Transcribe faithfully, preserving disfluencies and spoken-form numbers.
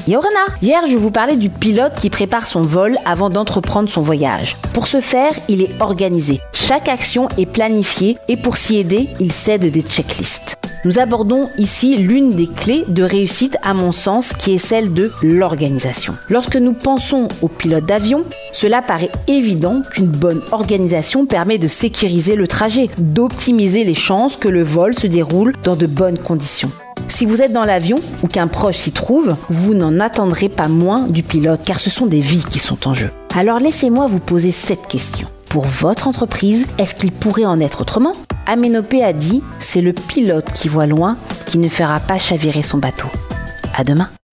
Yorana! Hier, je vous parlais du pilote qui prépare son vol avant d'entreprendre son voyage. Pour ce faire, il est organisé. Chaque action est planifiée et pour s'y aider, il s'aide des checklists. Nous abordons ici l'une des clés de réussite à mon sens qui est celle de l'organisation. Lorsque nous pensons au pilote d'avion, cela paraît évident qu'une bonne organisation permet de sécuriser le trajet, d'optimiser les chances que le vol se déroule dans de bonnes conditions. Si vous êtes dans l'avion ou qu'un proche s'y trouve, vous n'en attendrez pas moins du pilote car ce sont des vies qui sont en jeu. Alors laissez-moi vous poser cette question. Pour votre entreprise, est-ce qu'il pourrait en être autrement ? Aménopé a dit « C'est le pilote qui voit loin qui ne fera pas chavirer son bateau ». À demain.